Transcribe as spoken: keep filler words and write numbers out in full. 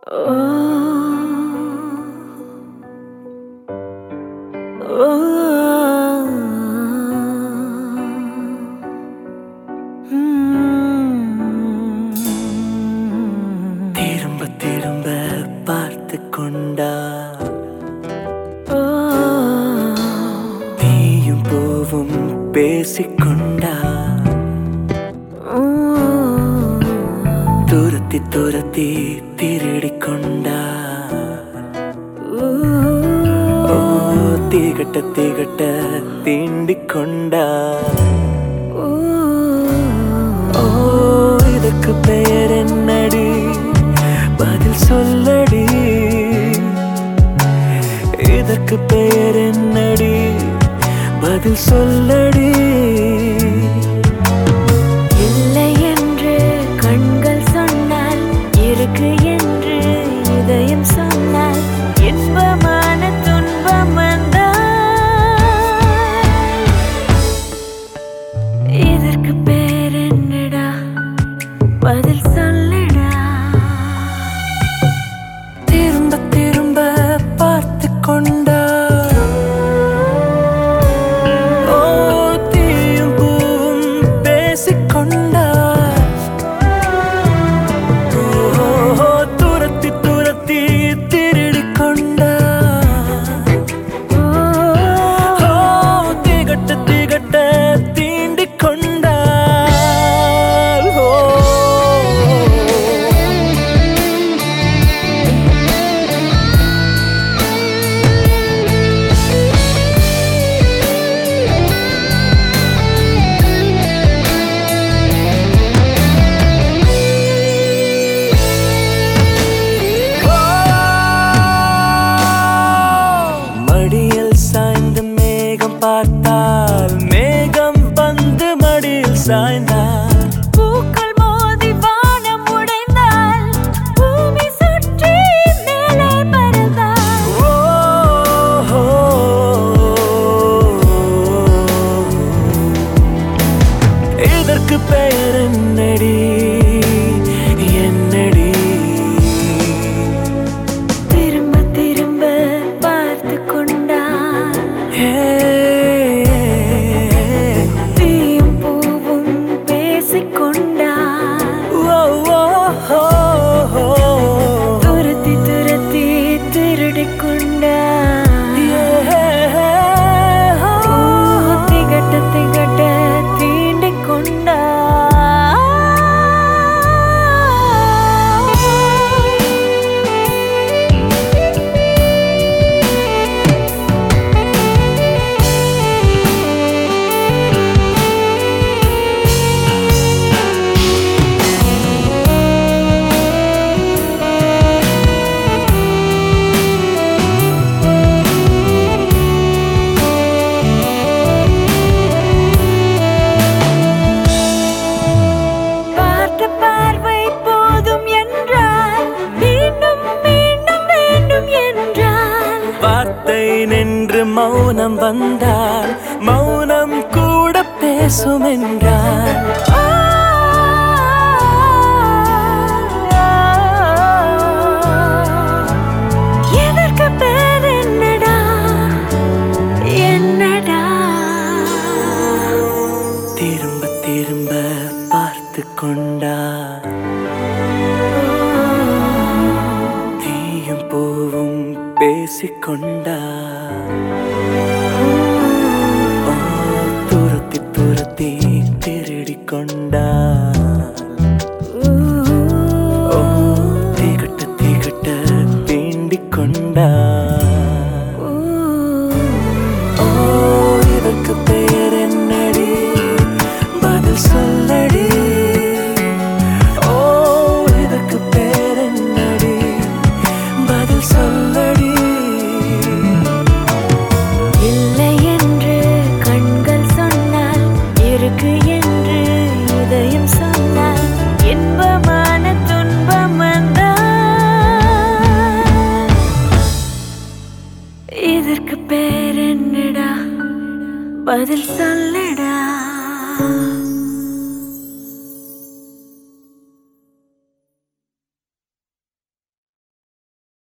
திரும்ப திரும்ப பார்த்து கொண்டா நீயும் பூவும் பேசிக்கொண்டா துரத்தி துரத்தி திருடிக்கொண்டா ஓ தீகட்ட தீகட்ட தீண்டிக்கொண்டா ஓ இதற்கு பெயர் என்னடி பதில் சொல்லடி இதற்கு பெயர் என்னடி பதில் சொல்லடி இல்லை என்று கண்கள் சொன்னால் இருக்கு என்று இதயம் சொன்னால் இன்பமான துன்பம் வந்தால் இதற்கு பேர் என்னடா பதில் சொல்லடா. திரும்ப திரும்ப பார்த்து கொண்டா ஓ தீயும் பூவும் பேசிக்கொண்டா ஓ துரத்தி துரத்தி திருடிக்கொண்டா ஓ திகட்ட திகட்ட தீண்டிக்கொண்டா பார்த்தால் மேகம் வந்து மடியில் சாய்ந்தால் பூக்கள் மோதி வானம் உடைந்தால் பூமி சுற்றி மேலே பறந்தால் ஓ இதற்கு பெயர் என்னடி என்னடி திரும்ப திரும்ப பார்த்து கொண்டா துரத்தி துரத்தி திருடிக்கொண்டா திகட்ட திகட்ட தீண்டிக்கொண்டா வார்த்தை நின்று மௌனம் வந்தால் மௌனம் கூட பேசும் என்றால் இதற்கு பேர் என்னடா என்னடா. திரும்ப திரும்ப பார்த்து கொண்டா தீயும் பூவும் பேசிக்கொண்டா ஓ துரத்தி துரத்தி திருடிக்கொண்டா ஓ திகட்ட திகட்ட தீண்டிக்கொண்டா ஓ இதற்கு பெயர் என்னடி பதில் சொல்லடி ஓ இதற்கு பெயர் என்னடி பதில் சொல்லடி. இல்லை என்று கண்கள் சொன்னால் இருக்கு என்று இதயம் சொன்னால் இன்பமான துன்பம் வந்தால் இதற்கு பேர் என்னடா பதில் சொல்ல.